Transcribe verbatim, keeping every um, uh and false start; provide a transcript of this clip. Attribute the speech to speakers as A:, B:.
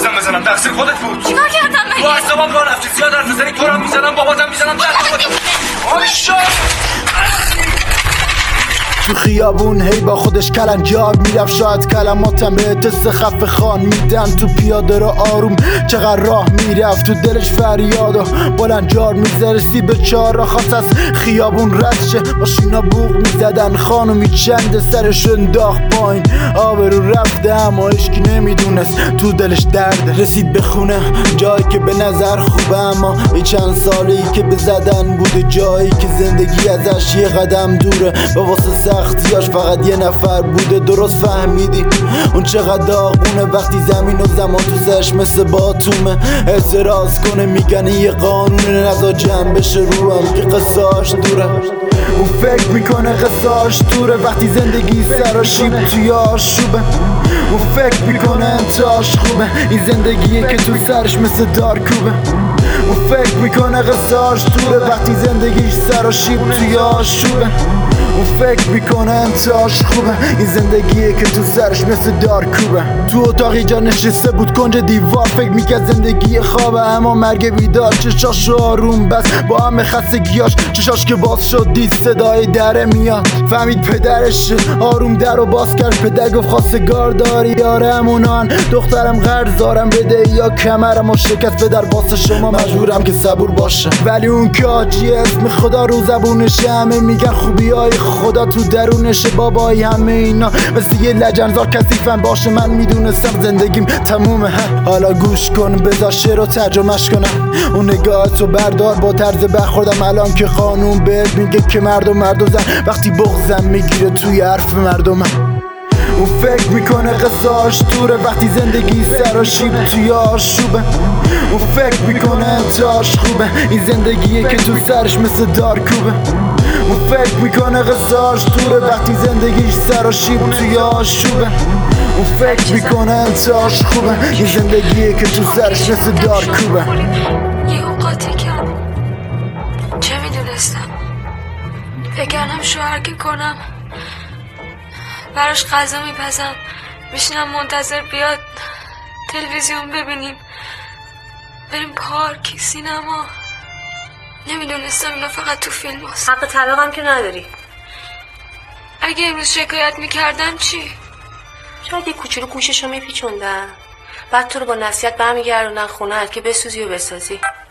A: نمیخواستم بزنم، تقصیر خودت بود.
B: چیکار کردم مگه؟
A: تو اعصابم راه رفتی، زیاد حرف بزنی تو رو هم میزنم، باباتم میزنم، درد خودم. آشا
C: تو خیابون هی با خودش کلنجار میرفت، شاید کلماتم به تست خفه خان میدن. تو پیاده رو آروم چقدر راه میرفت، تو دلش فریاد و بلنجار میزرسی به چهار را خواست از خیابون رد شه. ماشینا بوق میزدن، خانومی چند سرش انداخت پایین، آبرو رفته اما اشکی نمیدونست تو دلش درد. رسید به خونه جایی که به نظر خوبه، اما ای چند سالی که به زدن بوده، جایی که زندگی ازش یه قدم دوره. با واسه سختیاش فقط یه نفر بوده. درست فهمیدی اون چقدر داغونه وقتی زمین و زمان تو سرش مثل باتومه. اعتراض کنه میگن یه قانونه، نزا جمع بشه رو هم که قصاش دوره. اون فکر میکنه قصاش دوره وقتی زندگی سراشیب توی آشوبه. اون فکر میکنه انتاش خوبه، این زندگیه که تو سرش مثل دارکوبه. اون فکر میکنه قصاش دوره وقتی زندگیش سراشیب توی آشوبه. اون فکر میکنه انتهاش خوبه، این زندگیه که تو سرش مثل دارکوبه. تو اتاقی جا نشسته بود کنج دیوار، فکر میکرد زندگی خوابه، اما مرگ بیدار چشاش آروم بس با همه خستگیاش. چشاش که باز شد دید صدای دره میاد، فهمید پدرش آروم در رو باز کرد. پدر گفت خواستگار داری؟ آره همونان، دخترم قرض دارم بده یا کمرم و شکست. پدر واسه شما مجبورم که صبور باشه، ولی اون که آجی اسم خدا رو زبونشه. همه میگن خوبی های خدا تو درونشه، بابایی همه اینا مثل یه لجنزار کثیفن باشه. من میدونستم زندگیم تمومه، حالا گوش کن بذار شعر رو ترجمهش کنم. اون نگاهتو بردار با طرز برخوردم الان که قانون بهت میگه که مرد و مرد و زن، وقتی بغضم میگیره توی حرف مردمم. اون فکر میکنه قصاش دوره وقتی زندگی سراشیب توی آشوبه. اون فکر میکنه انتهاش خوبه، این زندگیه که تو سرش مثل دارکوبه. اون فکر میکنه قصاش دوره وقتی زندگیش سراشیب توی آشوبه. اون فکر میکنه انتهاش خوبه، این زندگیه که تو سرش مثل دارکوبه.
B: یه اوقاتی کم چه میدونستم، فکرم شوهر که کنم براش غذا میپزم، میشینم منتظر بیاد تلویزیون ببینیم، بریم پارک، سینما. نمیدونستم اینا فقط تو فیلم هست.
D: حق طلاقم که نداری.
B: اگه امروز شکایت میکردم چی؟
D: شاید یه کوچولو گوششو میپیچوندن، بعد تو رو با نصیحت برمیگردوندن خونه‌ات که بسوزی و بسازی.